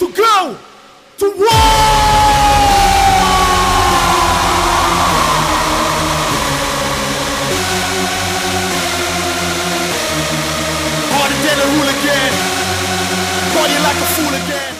to go to war. Harder than a hooligan, call you like a fool again.